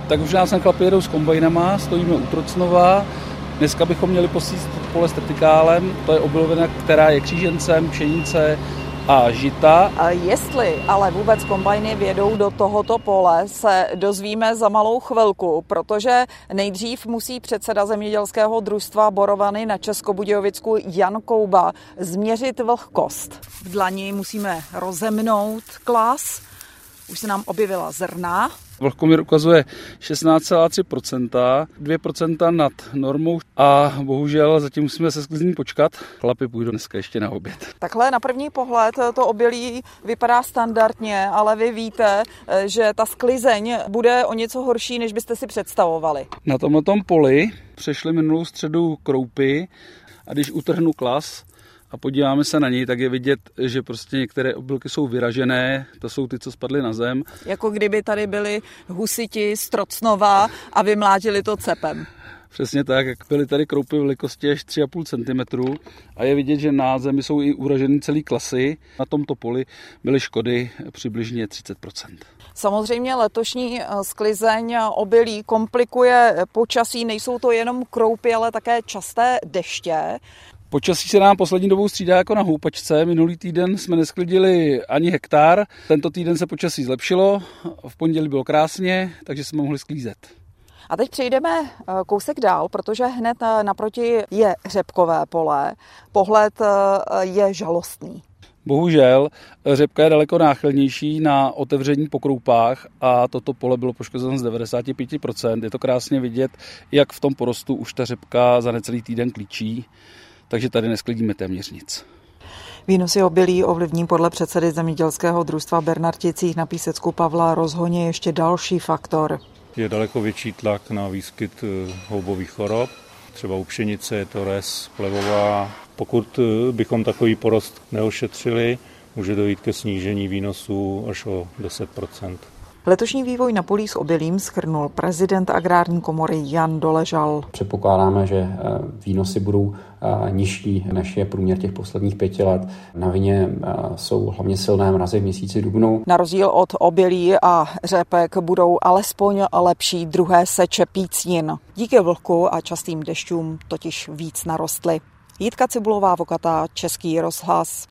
Tak už nás chlapi jedou s kombajnama, stojíme u Trocnova. Dneska bychom měli posít pole s tritikálem, to je obilovina, která je křížencem, pšenice a žita. A jestli ale vůbec kombajny vědou do tohoto pole, se dozvíme za malou chvilku, protože nejdřív musí předseda zemědělského družstva Borovany na Českobudějovicku Jan Kouba změřit vlhkost. V dlani musíme rozemnout klas, už se nám objevila zrna. Vlhkomír ukazuje 16,3%, 2% nad normou a bohužel zatím musíme se sklizní počkat. Chlapi půjdou dneska ještě na oběd. Takhle na první pohled to obilí vypadá standardně, ale vy víte, že ta sklizeň bude o něco horší, než byste si představovali. Na tomhletom poli přešli minulou středu kroupy a když utrhnu klas a podíváme se na něj, tak je vidět, že prostě některé obilky jsou vyražené, to jsou ty, co spadly na zem. Jako kdyby tady byli husiti z Trocnova a vymlátili to cepem. Přesně tak, jak byly tady kroupy velikosti až 3,5 cm a je vidět, že na zemi jsou i uraženy celý klasy. Na tomto poli byly škody přibližně 30%. Samozřejmě letošní sklizeň obilí komplikuje počasí, nejsou to jenom kroupy, ale také časté deště. Počasí se nám poslední dobou střídá jako na houpačce. Minulý týden jsme nesklidili ani hektar. Tento týden se počasí zlepšilo, v pondělí bylo krásně, takže jsme mohli sklízet. A teď přejdeme kousek dál, protože hned naproti je řepkové pole. Pohled je žalostný. Bohužel řepka je daleko náchylnější na otevření po kroupách a toto pole bylo poškozeno z 95%. Je to krásně vidět, jak v tom porostu už ta řepka za necelý týden klíčí. Takže tady nesklidíme téměř nic. Výnosy obilí ovlivní podle předsedy zemědělského družstva Bernarticích na Písecku Pavla Rozhoně ještě další faktor. Je daleko větší tlak na výskyt houbových chorob. Třeba u pšenice je to res plevová. Pokud bychom takový porost neošetřili, může dojít ke snížení výnosů až o 10%. Letošní vývoj na polích s obilím shrnul prezident Agrární komory Jan Doležal. Předpokládáme, že výnosy budou nižší, než je průměr těch posledních 5 let. Na vině jsou hlavně silné mrazy v měsíci dubnu. Na rozdíl od obilí a řepek budou alespoň lepší druhé seče pícnin. Díky vlhku a častým dešťům totiž víc narostly. Jitka Cibulová-Vokatá, Český rozhlas.